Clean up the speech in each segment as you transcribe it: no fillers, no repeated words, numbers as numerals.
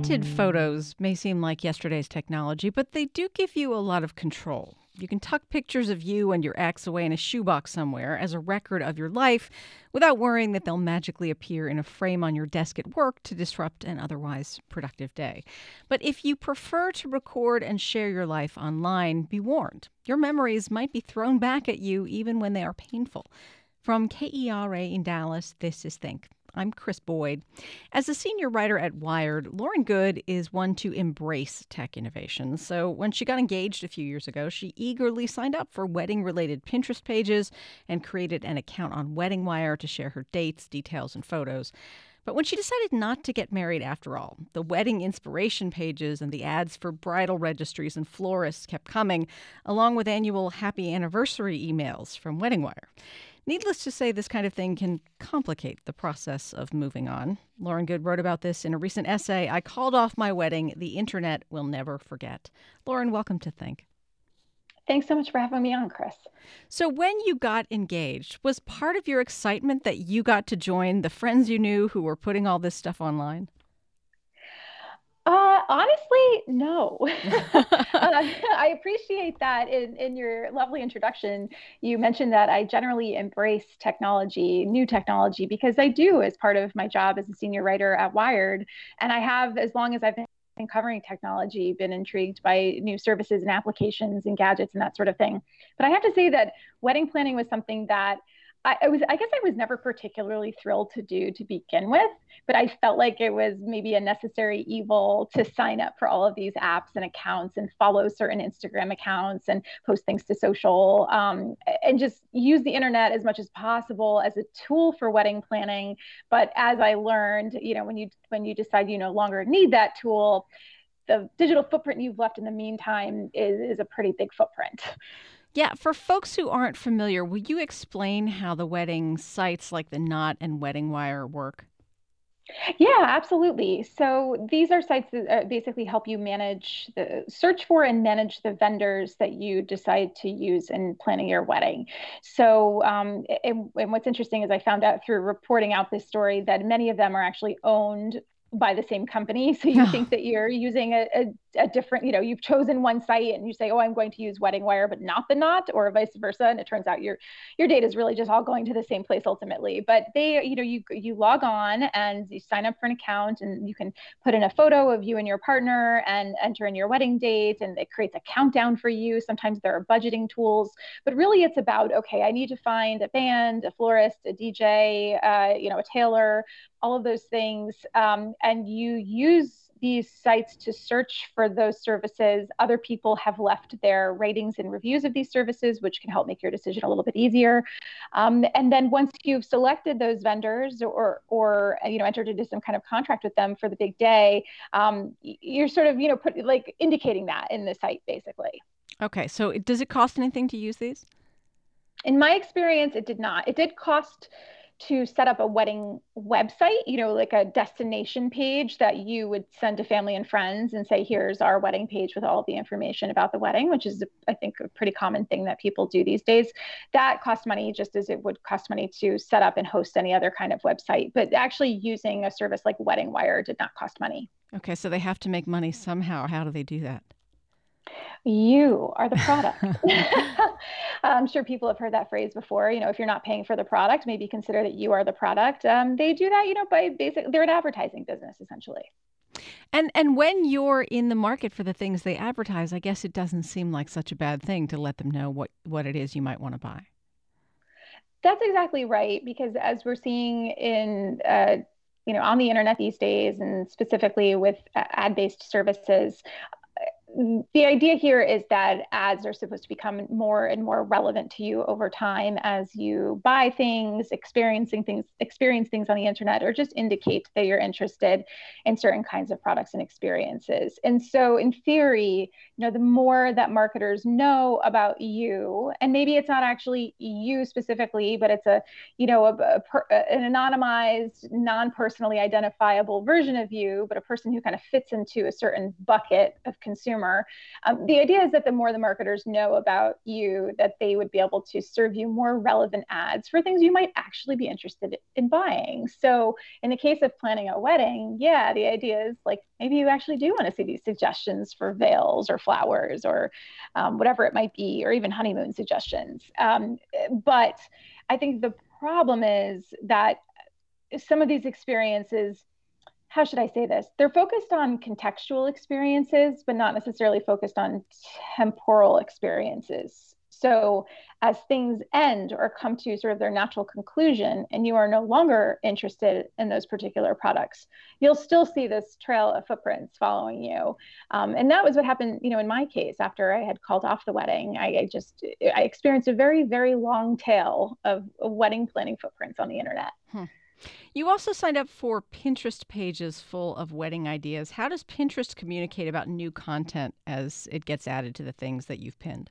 Printed photos may seem like yesterday's technology, but they do give you a lot of control. You can tuck pictures of you and your ex away in a shoebox somewhere as a record of your life without worrying that they'll magically appear in a frame on your desk at work to disrupt an otherwise productive day. But if you prefer to record and share your life online, be warned. Your memories might be thrown back at you even when they are painful. From KERA in Dallas, this is Think. I'm Chris Boyd. As a senior writer at Wired, Lauren Goode is one to embrace tech innovation. So when she got engaged a few years ago, she eagerly signed up for wedding-related Pinterest pages and created an account on WeddingWire to share her dates, details, and photos. But when she decided not to get married after all, the wedding inspiration pages and the ads for bridal registries and florists kept coming, along with annual happy anniversary emails from WeddingWire. Needless to say, this kind of thing can complicate the process of moving on. Lauren Goode wrote about this in a recent essay, I Called Off My Wedding, The Internet Will Never Forget. Lauren, welcome to Think. Thanks so much for having me on, Chris. So when you got engaged, was part of your excitement that you got to join the friends you knew who were putting all this stuff Honestly, no. I appreciate that in your lovely introduction, you mentioned that I generally embrace technology, new technology, because I do as part of my job as a senior writer at Wired. And I have, as long as I've been covering technology, been intrigued by new services and applications and gadgets and that sort of thing. But I have to say that wedding planning was something that I guess I was never particularly thrilled to do to begin with, but I felt like it was maybe a necessary evil to sign up for all of these apps and accounts and follow certain Instagram accounts and post things to social, and just use the internet as much as possible as a tool for wedding planning. But as I learned, when you decide you no longer need that tool, the digital footprint you've left in the meantime is a pretty big footprint. Yeah, for folks who aren't familiar, will you explain how the wedding sites like The Knot and WeddingWire work? Yeah, absolutely. So these are sites that basically help you search for and manage the vendors that you decide to use in planning your wedding. So, and what's interesting is I found out through reporting out this story that many of them are actually owned by the same company. So you think that you're using a different, you've chosen one site and you say, oh, I'm going to use WeddingWire, but not The Knot, or vice versa. And it turns out your data is really just all going to the same place ultimately. But you log on and you sign up for an account and you can put in a photo of you and your partner and enter in your wedding date. And it creates a countdown for you. Sometimes there are budgeting tools, but really it's about, okay, I need to find a band, a florist, a DJ, a tailor, all of those things. And you use these sites to search for those services. Other people have left their ratings and reviews of these services, which can help make your decision a little bit easier. And then once you've selected those vendors or entered into some kind of contract with them for the big day, you're sort of, indicating that in the site, basically. Okay, so does it cost anything to use these? In my experience, it did not. It did cost to set up a wedding website, like a destination page that you would send to family and friends and say, here's our wedding page with all of the information about the wedding, which is, I think, a pretty common thing that people do these days. That costs money just as it would cost money to set up and host any other kind of website. But actually using a service like WeddingWire did not cost money. Okay, so they have to make money somehow. How do they do that? You are the product. I'm sure people have heard that phrase before. If you're not paying for the product, maybe consider that you are the product. They do that, by they're an advertising business, essentially. And when you're in the market for the things they advertise, I guess it doesn't seem like such a bad thing to let them know what it is you might want to buy. That's exactly right, because as we're seeing in on the internet these days, and specifically with ad-based services, the idea here is that ads are supposed to become more and more relevant to you over time as you buy things, experience things on the internet, or just indicate that you're interested in certain kinds of products and experiences. And so in theory, the more that marketers know about you, and maybe it's not actually you specifically, but it's an anonymized, non-personally identifiable version of you, but a person who kind of fits into a certain bucket of consumer consumer. The idea is that the more the marketers know about you, that they would be able to serve you more relevant ads for things you might actually be interested in buying. So in the case of planning a wedding, yeah, the idea is like maybe you actually do want to see these suggestions for veils or flowers or whatever it might be, or even honeymoon suggestions. But I think the problem is that some of these experiences, how should I say this? They're focused on contextual experiences, but not necessarily focused on temporal experiences. So as things end or come to sort of their natural conclusion and you are no longer interested in those particular products, you'll still see this trail of footprints following you. And that was what happened, in my case, after I had called off the wedding. I experienced a very, very long tail of wedding planning footprints on the internet. You also signed up for Pinterest pages full of wedding ideas. How does Pinterest communicate about new content as it gets added to the things that you've pinned?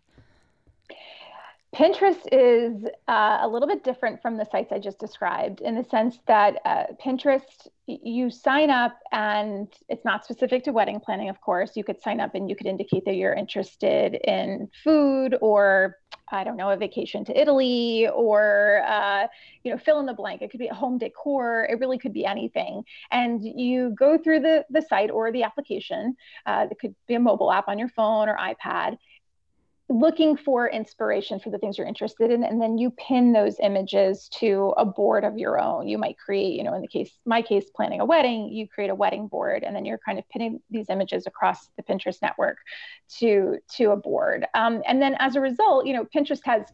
Pinterest is a little bit different from the sites I just described in the sense that Pinterest, you sign up and it's not specific to wedding planning, of course. You could sign up and you could indicate that you're interested in food or, I don't know, a vacation to Italy or, fill in the blank. It could be a home decor. It really could be anything. And you go through the site or the application. It could be a mobile app on your phone or iPad, looking for inspiration for the things you're interested in, and then you pin those images to a board of your own. You might create, in my case, planning a wedding, you create a wedding board, and then you're kind of pinning these images across the Pinterest network to a board. And then as a result, Pinterest has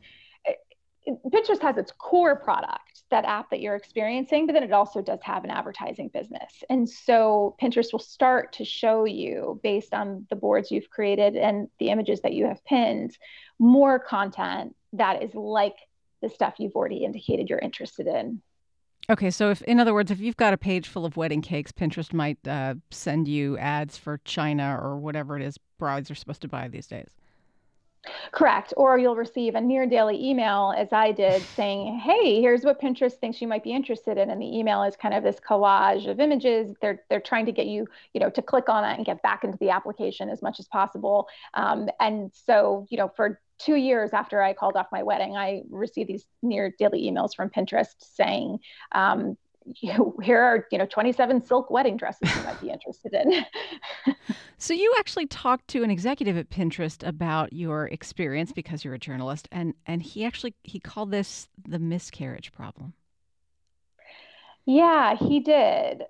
its core product, that app that you're experiencing, but then it also does have an advertising business. And so Pinterest will start to show you, based on the boards you've created and the images that you have pinned, more content that is like the stuff you've already indicated you're interested in. Okay, so if you've got a page full of wedding cakes, Pinterest might send you ads for china or whatever it is brides are supposed to buy these days. Correct. Or you'll receive a near daily email, as I did, saying, hey, here's what Pinterest thinks you might be interested in. And the email is kind of this collage of images. They're trying to get you, to click on it and get back into the application as much as possible. And so, for 2 years after I called off my wedding, I received these near daily emails from Pinterest saying, here are 27 silk wedding dresses you might be interested in. So you actually talked to an executive at Pinterest about your experience because you're a journalist, and he called this the miscarriage problem. Yeah, he did.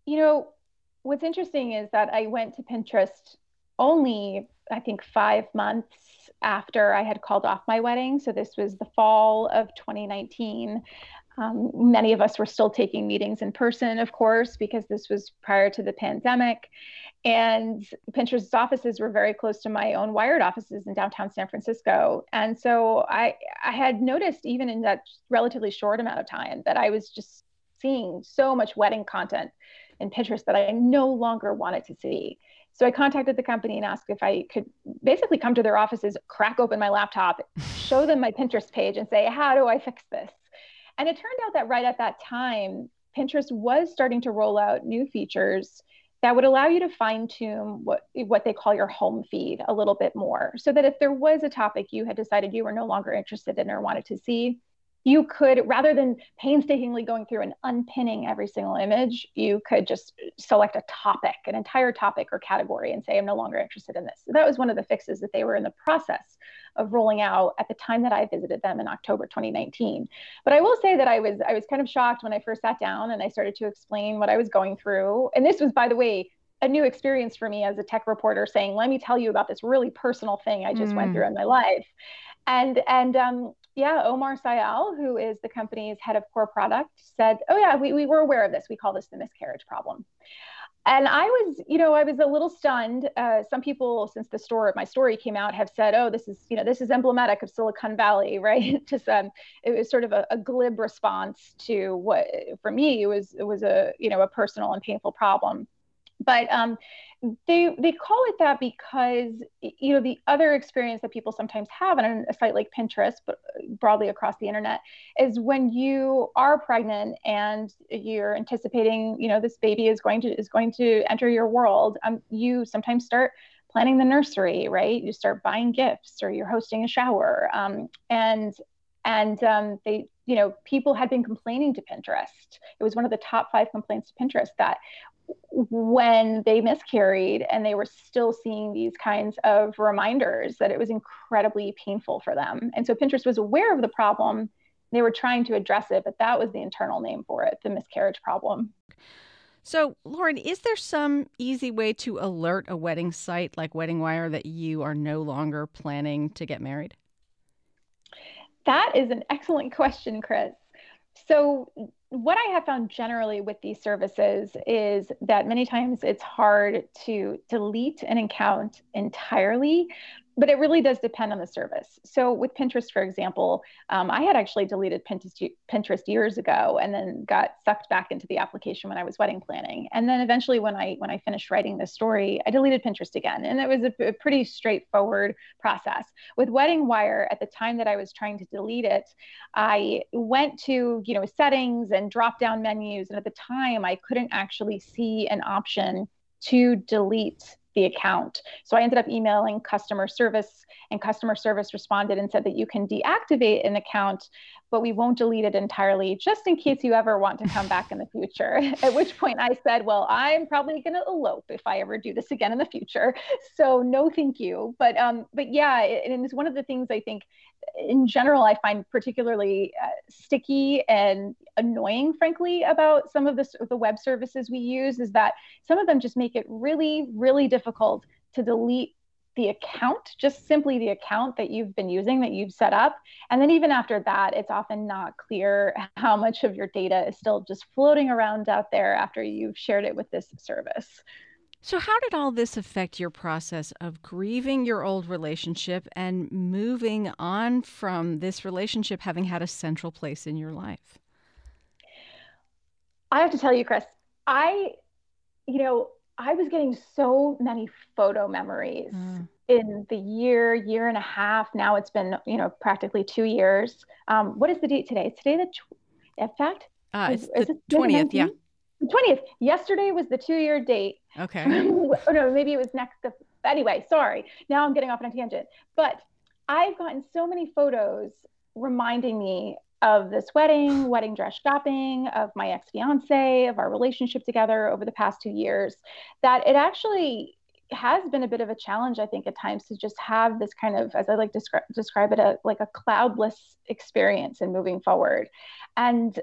What's interesting is that I went to Pinterest only, I think, 5 months after I had called off my wedding. So this was the fall of 2019. Many of us were still taking meetings in person, of course, because this was prior to the pandemic. And Pinterest's offices were very close to my own Wired offices in downtown San Francisco. And so I had noticed, even in that relatively short amount of time, that I was just seeing so much wedding content in Pinterest that I no longer wanted to see. So I contacted the company and asked if I could basically come to their offices, crack open my laptop, show them my Pinterest page and say, how do I fix this? And it turned out that right at that time, Pinterest was starting to roll out new features that would allow you to fine tune what they call your home feed a little bit more, so that if there was a topic you had decided you were no longer interested in or wanted to see, you could, rather than painstakingly going through and unpinning every single image, you could just select a topic, an entire topic or category, and say, I'm no longer interested in this. So that was one of the fixes that they were in the process of rolling out at the time that I visited them in October 2019. But I will say that I was kind of shocked when I first sat down and I started to explain what I was going through. And this was, by the way, a new experience for me as a tech reporter, saying, let me tell you about this really personal thing I just went through in my life. And Omar Sayal, who is the company's head of core product, said, oh yeah, we were aware of this. We call this the miscarriage problem. And I was a little stunned. Some people, since my story came out, have said, oh, this is emblematic of Silicon Valley, right? Just it was sort of a glib response to what, for me, it was a personal and painful problem. But they call it that because, the other experience that people sometimes have on a site like Pinterest, but broadly across the internet, is when you are pregnant and you're anticipating, this baby is going to enter your world. You sometimes start planning the nursery, right? You start buying gifts, or you're hosting a shower. They, people had been complaining to Pinterest. It was one of the top 5 complaints to Pinterest that when they miscarried and they were still seeing these kinds of reminders, that it was incredibly painful for them. And so Pinterest was aware of the problem. They were trying to address it, but that was the internal name for it, the miscarriage problem. So, Lauren, is there some easy way to alert a wedding site like Wedding Wire that you are no longer planning to get married? That is an excellent question, Chris. So, what I have found generally with these services is that many times it's hard to delete an account entirely, but it really does depend on the service. So with Pinterest, for example, I had actually deleted Pinterest years ago, and then got sucked back into the application when I was wedding planning. And then eventually, when I finished writing this story, I deleted Pinterest again, and it was a pretty straightforward process. With Wedding Wire, at the time that I was trying to delete it, I went to settings and drop down menus, and at the time I couldn't actually see an option to delete the account. So I ended up emailing customer service, and customer service responded and said that you can deactivate an account, but we won't delete it entirely, just in case you ever want to come back in the future. At which point I said, well, I'm probably going to elope if I ever do this again in the future. So no, thank you. But yeah, and it's one of the things I think in general I find particularly sticky and annoying, frankly, about some of the web services we use, is that some of them just make it really, really difficult to delete the account, just simply the account that you've been using, that you've set up. And then even after that, it's often not clear how much of your data is still just floating around out there after you've shared it with this service. So, how did all this affect your process of grieving your old relationship and moving on from this relationship having had a central place in your life? I have to tell you, Chris, I was getting so many photo memories in the year and a half. Now it's been, practically 2 years. What is the date today? Is today in fact, it's the 20th, yeah. 20th. Yesterday was the 2-year date. Okay. Oh, no, maybe it was next. Anyway, sorry. Now I'm getting off on a tangent. But I've gotten so many photos reminding me of this wedding dress shopping, of my ex-fiance, of our relationship together over the past 2 years, that it actually has been a bit of a challenge, I think, at times, to just have this kind of, as I like to describe it, like a cloudless experience in moving forward. And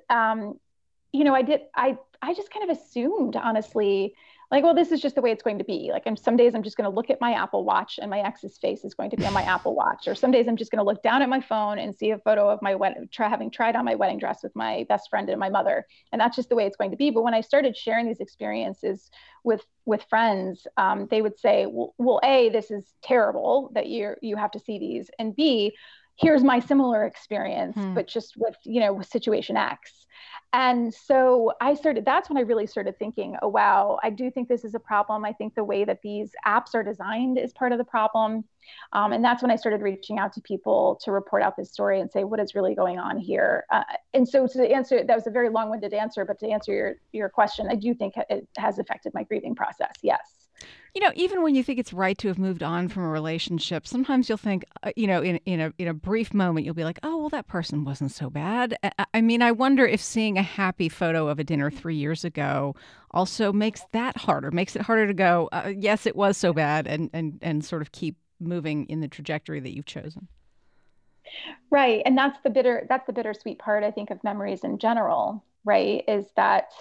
I just kind of assumed, honestly, like, well, this is just the way it's going to be. Like, some days I'm just going to look at my Apple Watch and my ex's face is going to be on my Apple Watch. Or some days I'm just going to look down at my phone and see a photo of my having tried on my wedding dress with my best friend and my mother. And that's just the way it's going to be. But when I started sharing these experiences with friends, they would say, well, A, this is terrible that you have to see these. And B, here's my similar experience, but just with situation X. And so that's when I really started thinking, oh, wow, I do think this is a problem. I think the way that these apps are designed is part of the problem. And that's when I started reaching out to people to report out this story and say, what is really going on here? And so to answer, that was a very long-winded answer, but to answer your question, I do think it has affected my grieving process. Yes. Even when you think it's right to have moved on from a relationship, sometimes you'll think, in a brief moment, you'll be like, oh, well, that person wasn't so bad. I mean, I wonder if seeing a happy photo of a dinner 3 years ago also makes it harder to go, yes, it was so bad, and sort of keep moving in the trajectory that you've chosen. Right. And that's the bittersweet part, I think, of memories in general, right? Is that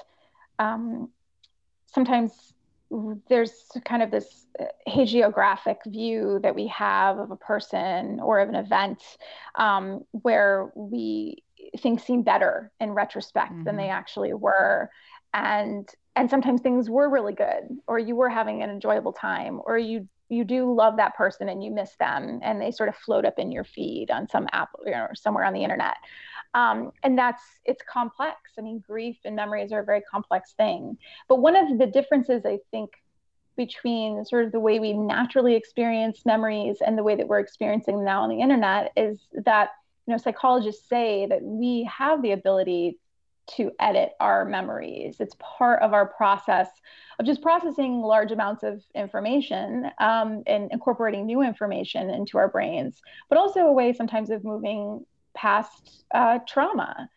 sometimes there's kind of this hagiographic view that we have of a person or of an event, where things seem better in retrospect than they actually were. And sometimes things were really good, or you were having an enjoyable time, or you do love that person and you miss them, and they sort of float up in your feed on some app, or somewhere on the internet. And it's complex. I mean, grief and memories are a very complex thing. But one of the differences, I think, between sort of the way we naturally experience memories and the way that we're experiencing them now on the internet is that, psychologists say that we have the ability to edit our memories. It's part of our process of just processing large amounts of information and incorporating new information into our brains, but also a way sometimes of moving past trauma.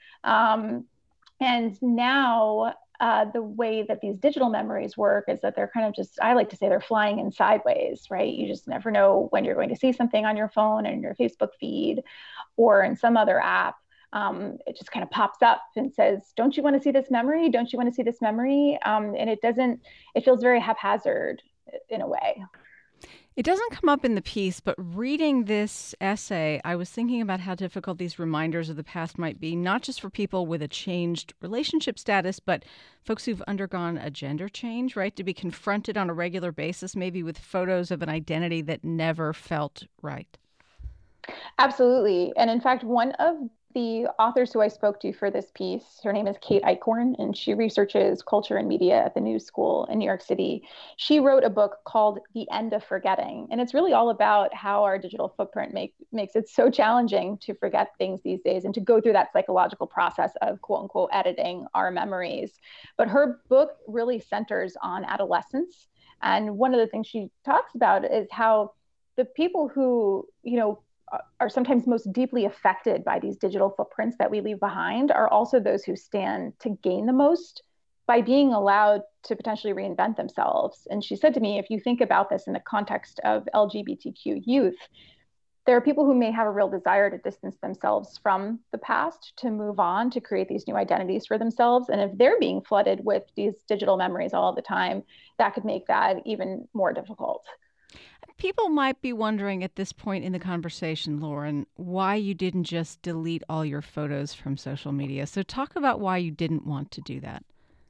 And now the way that these digital memories work is that they're kind of just, I like to say they're flying in sideways, right? You just never know when you're going to see something on your phone and your Facebook feed or in some other app. It just kind of pops up and says, don't you want to see this memory? Don't you want to see this memory? And it feels very haphazard in a way. It doesn't come up in the piece, but reading this essay, I was thinking about how difficult these reminders of the past might be, not just for people with a changed relationship status, but folks who've undergone a gender change, right? To be confronted on a regular basis, maybe with photos of an identity that never felt right. Absolutely. And in fact, one of the authors who I spoke to for this piece, her name is Kate Eichhorn, and she researches culture and media at the New School in New York City. She wrote a book called The End of Forgetting. And it's really all about how our digital footprint makes it so challenging to forget things these days and to go through that psychological process of quote unquote editing our memories. But her book really centers on adolescence. And one of the things she talks about is how the people who, are sometimes most deeply affected by these digital footprints that we leave behind are also those who stand to gain the most by being allowed to potentially reinvent themselves. And she said to me, if you think about this in the context of LGBTQ youth, there are people who may have a real desire to distance themselves from the past, to move on, to create these new identities for themselves. And if they're being flooded with these digital memories all the time, that could make that even more difficult. People might be wondering at this point in the conversation, Lauren, why you didn't just delete all your photos from social media. So talk about why you didn't want to do that.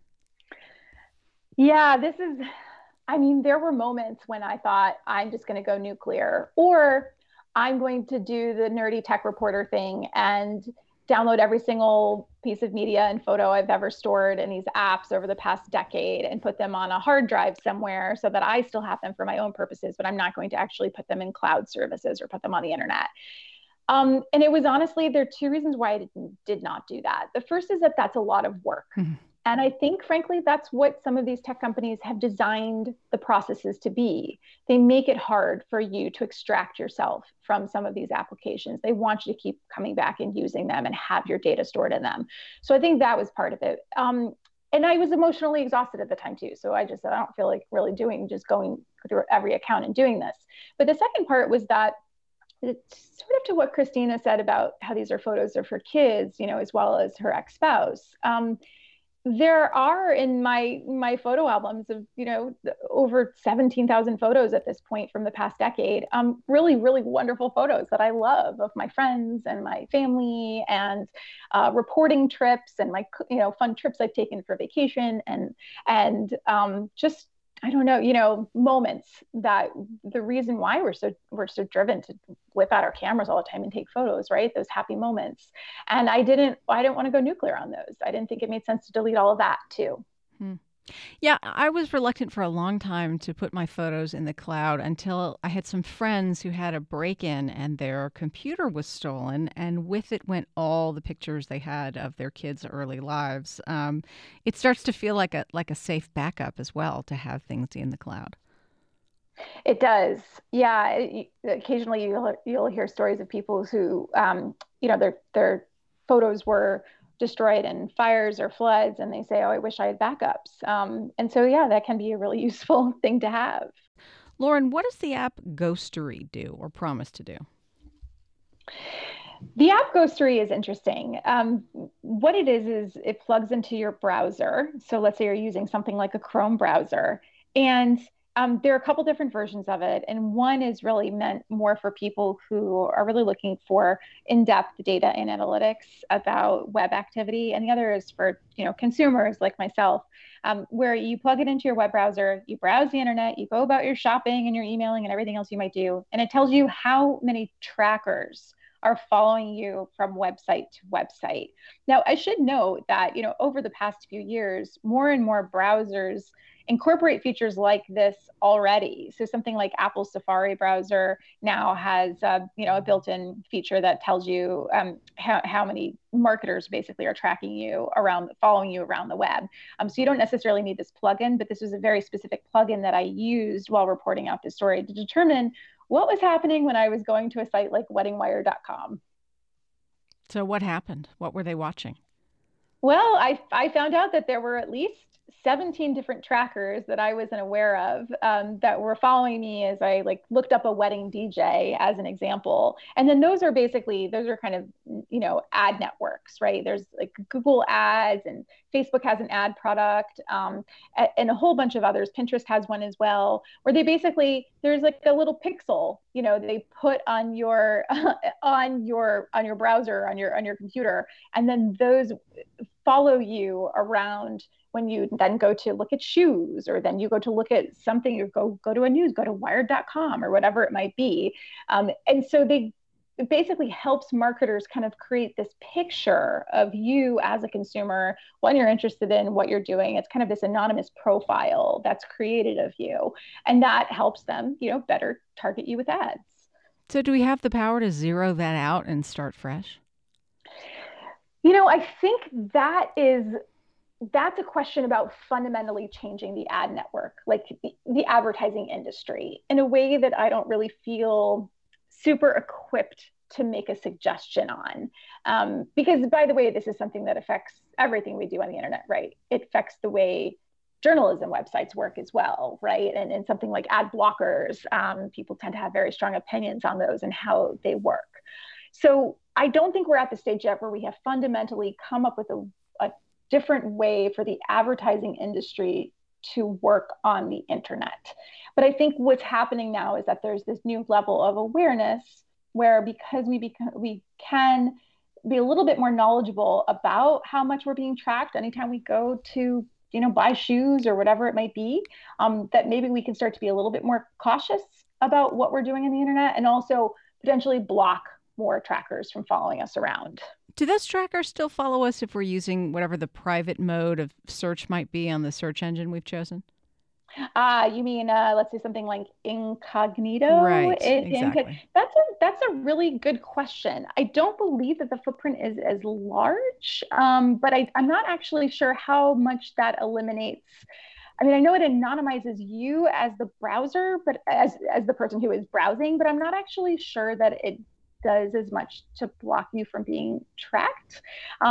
Yeah, there were moments when I thought I'm just going to go nuclear, or I'm going to do the nerdy tech reporter thing and download every single piece of media and photo I've ever stored in these apps over the past decade and put them on a hard drive somewhere so that I still have them for my own purposes, but I'm not going to actually put them in cloud services or put them on the internet. And it was honestly, there are two reasons why I did not do that. The first is that that's a lot of work. Mm-hmm. And I think, frankly, that's what some of these tech companies have designed the processes to be. They make it hard for you to extract yourself from some of these applications. They want you to keep coming back and using them and have your data stored in them. So I think that was part of it. And I was emotionally exhausted at the time, too. So I just said, I don't feel like really just going through every account and doing this. But the second part was that it's sort of to what Christina said about how these are photos of her kids, as well as her ex-spouse. There are in my photo albums of, over 17,000 photos at this point from the past decade, really, really wonderful photos that I love of my friends and my family and reporting trips and my, fun trips I've taken for vacation and just, I don't know, moments that the reason why we're so driven to whip out our cameras all the time and take photos, right? Those happy moments. And I didn't want to go nuclear on those. I didn't think it made sense to delete all of that too. Yeah, I was reluctant for a long time to put my photos in the cloud until I had some friends who had a break-in and their computer was stolen, and with it went all the pictures they had of their kids' early lives. It starts to feel like a safe backup as well to have things in the cloud. It does. Yeah. Occasionally you'll hear stories of people who, their photos were destroyed in fires or floods, and they say, oh, I wish I had backups. And so, yeah, that can be a really useful thing to have. Lauren, what does the app Ghostery do or promise to do? The app Ghostery is interesting. What it is it plugs into your browser. So let's say you're using something like a Chrome browser, and there are a couple different versions of it, and one is really meant more for people who are really looking for in-depth data and analytics about web activity, and the other is for consumers like myself, where you plug it into your web browser, you browse the internet, you go about your shopping and your emailing and everything else you might do, and it tells you how many trackers are following you from website to website. Now, I should note that, over the past few years, more and more browsers incorporate features like this already. So something like Apple Safari browser now has a built-in feature that tells you how many marketers basically are tracking you around, following you around the web. So you don't necessarily need this plugin, but this was a very specific plugin that I used while reporting out this story to determine what was happening when I was going to a site like weddingwire.com. So what happened? What were they watching? Well, I found out that there were at least 17 different trackers that I wasn't aware of that were following me as I looked up a wedding DJ as an example. And then those are kind of, ad networks, right? There's like Google ads, and Facebook has an ad product, and a whole bunch of others. Pinterest has one as well, where there's like a little pixel, they put on your on your browser, on your computer, and then those follow you around when you then go to look at shoes, or then you go to look at something, or go to a news, go to wired.com or whatever it might be. And so it basically helps marketers kind of create this picture of you as a consumer, what you're interested in, what you're doing. It's kind of this anonymous profile that's created of you. And that helps them, better target you with ads. So do we have the power to zero that out and start fresh? I think that's a question about fundamentally changing the ad network, like the advertising industry, in a way that I don't really feel super equipped to make a suggestion on. Because, by the way, this is something that affects everything we do on the internet, right? It affects the way journalism websites work as well, right? And something like ad blockers, people tend to have very strong opinions on those and how they work. So I don't think we're at the stage yet where we have fundamentally come up with a different way for the advertising industry to work on the internet. But I think what's happening now is that there's this new level of awareness where, because we can be a little bit more knowledgeable about how much we're being tracked anytime we go to buy shoes or whatever it might be, that maybe we can start to be a little bit more cautious about what we're doing on the internet, and also potentially block more trackers from following us around. Do those trackers still follow us if we're using whatever the private mode of search might be on the search engine we've chosen? You mean, let's say something like incognito? Right, exactly. That's a really good question. I don't believe that the footprint is as large, but I'm not actually sure how much that eliminates. I mean, I know it anonymizes you as the browser, but as the person who is browsing, but I'm not actually sure that it does as much to block you from being tracked.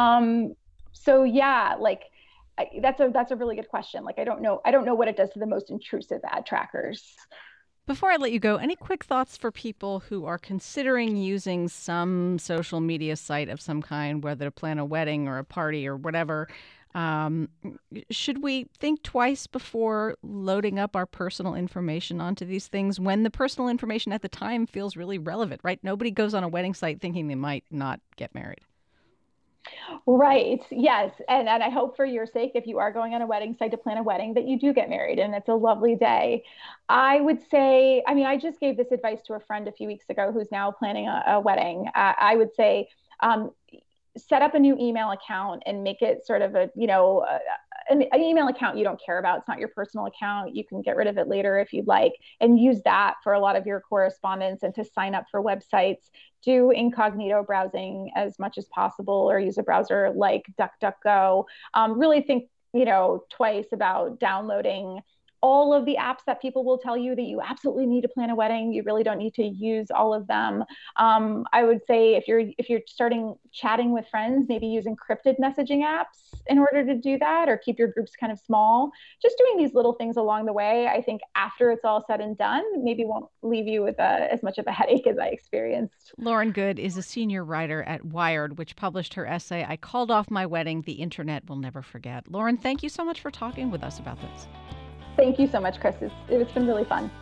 So yeah, that's a really good question. I don't know what it does to the most intrusive ad trackers. Before I let you go, any quick thoughts for people who are considering using some social media site of some kind, whether to plan a wedding or a party or whatever? Should we think twice before loading up our personal information onto these things when the personal information at the time feels really relevant, right? Nobody goes on a wedding site thinking they might not get married. Right. Yes. And I hope, for your sake, if you are going on a wedding site to plan a wedding, that you do get married and it's a lovely day. I would say, I just gave this advice to a friend a few weeks ago who's now planning a wedding. I would say, set up a new email account and make it sort of an email account you don't care about. It's not your personal account. You can get rid of it later if you'd like, and use that for a lot of your correspondence and to sign up for websites. Do incognito browsing as much as possible, or use a browser like DuckDuckGo. Really think, twice about downloading all of the apps that people will tell you that you absolutely need to plan a wedding. You really don't need to use all of them. I would say if you're starting chatting with friends, maybe use encrypted messaging apps in order to do that, or keep your groups kind of small. Just doing these little things along the way, I think after it's all said and done, maybe won't leave you with as much of a headache as I experienced. Lauren Goode is a senior writer at Wired, which published her essay, "I Called Off My Wedding, The Internet Will Never Forget." Lauren, thank you so much for talking with us about this. Thank you so much, Chris. It's been really fun.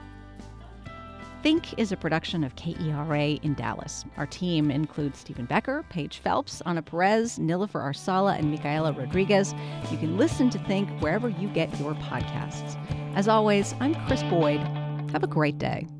Think is a production of KERA in Dallas. Our team includes Stephen Becker, Paige Phelps, Ana Perez, Nilofer Arsala, and Micaela Rodriguez. You can listen to Think wherever you get your podcasts. As always, I'm Chris Boyd. Have a great day.